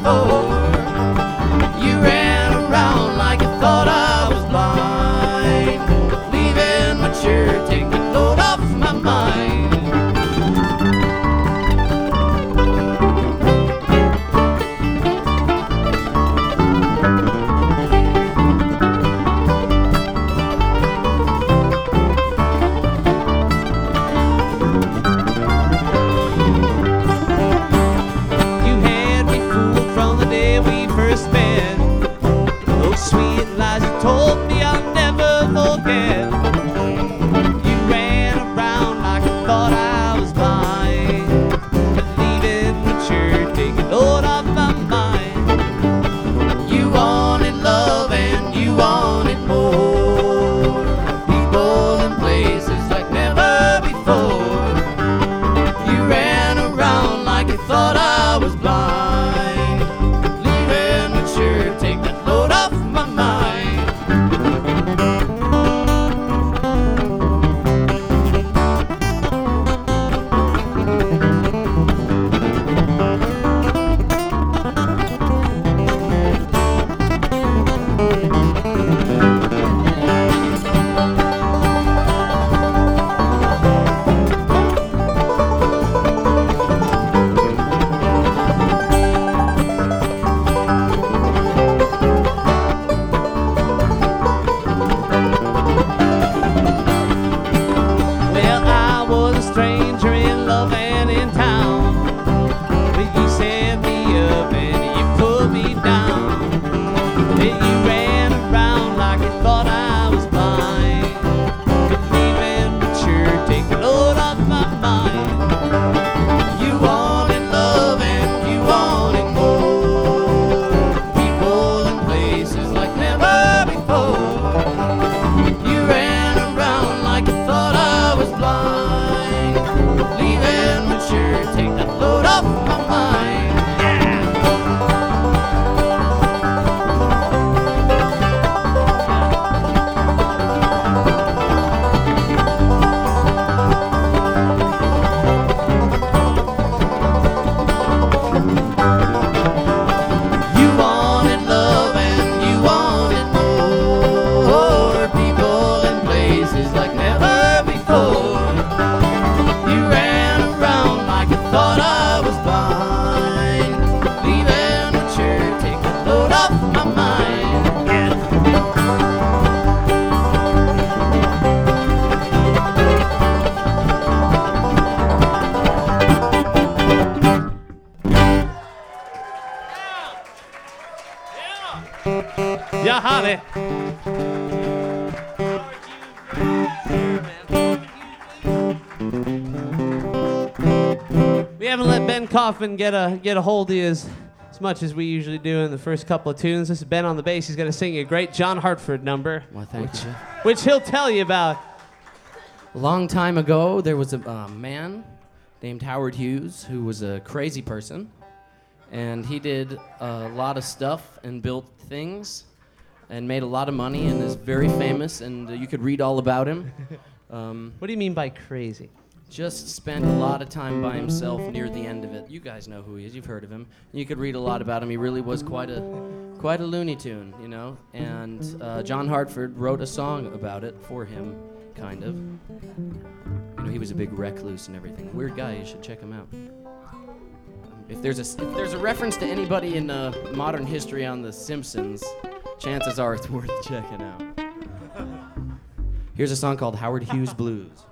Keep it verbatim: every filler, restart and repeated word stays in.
before. You ran around like you thought I was blind, leaving my chair, take the load off my mind. Ja, Harley. We haven't let Ben Kaufman get a get a hold of you as, as much as we usually do in the first couple of tunes. This is Ben on the bass. He's going to sing you a great John Hartford number. Well, thank which, you. Which he'll tell you about. A long time ago, there was a uh, man named Howard Hughes who was a crazy person, and he did a lot of stuff and built things and made a lot of money and is very famous, and uh, you could read all about him. Um, what do you mean by crazy? Just spent a lot of time by himself near the end of it. You guys know who he is. You've heard of him. You could read a lot about him. He really was quite a quite a Looney Tune, you know. And uh, John Hartford wrote a song about it for him, kind of. You know, he was a big recluse and everything. Weird guy. You should check him out. If there's a if there's a reference to anybody in uh, modern history on The Simpsons, chances are it's worth checking out. Here's a song called Howard Hughes Blues.